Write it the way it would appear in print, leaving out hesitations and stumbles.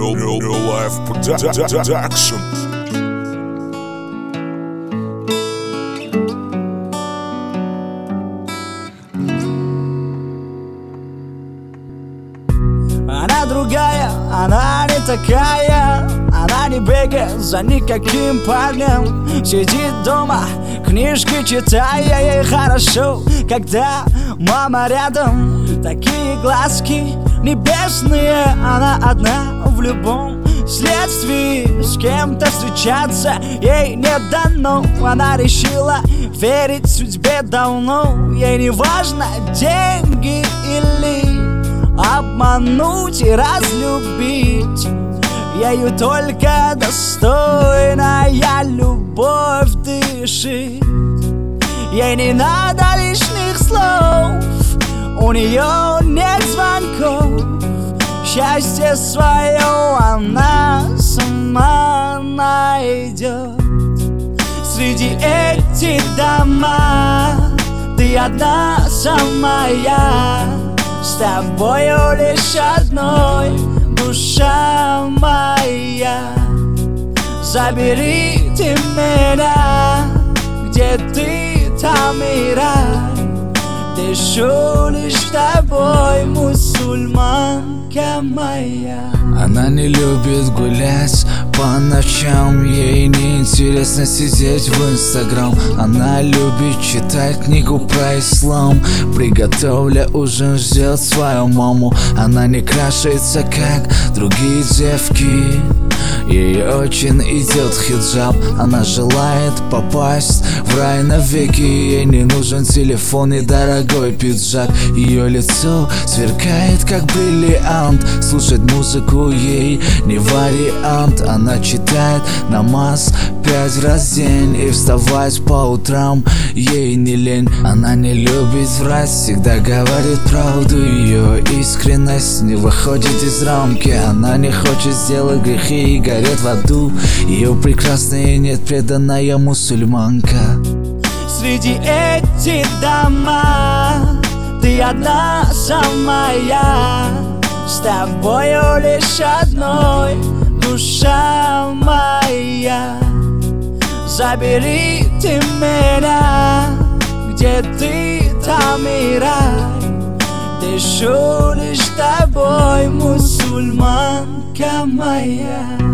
Real Life Production. Она другая, она не такая. Она не бегает за никаким парнем. Сидит дома, книжки читая. Ей хорошо, когда мама рядом. Такие глазки небесные. Она одна в любом следствии. С кем-то встречаться ей не дано. Она решила верить судьбе давно. Ей не важно деньги или обмануть и разлюбить. Ею только достойная любовь дышит. Ей не надо лишних слов, у нее нет звонков. Счастье свое она сама найдет. Среди этих домов ты одна самая. С тобою лишь одной душа моя. Забери ты меня, где ты, там и рай. Дышу лишь тобой, мусульманка моя. Она не любит гулять по ночам. Ей не интересно сидеть в Инстаграм. Она любит читать книгу про ислам. Приготовля ужин, ждет свою маму. Она не крашится, как другие девки. Ей очень идет хиджаб. Она желает попасть в рай навеки. Ей не нужен телефон и дорогой пиджак. Ее лицо сверкает, как бриллиант. Слушать музыку ей не вариант. Она читает намаз 5 раз в день. И вставать по утрам ей не лень. Она не любит врать, всегда говорит правду. Ее искренность не выходит из рамки. Она не хочет сделать грехи и горит в аду. Ее прекрасная, нет, преданная мусульманка. Среди этих домов ты одна самая. С тобою лишь одной душа моя. Забери ты меня, где ты, там и рай. Дышу лишь тобой, мусульманка моя.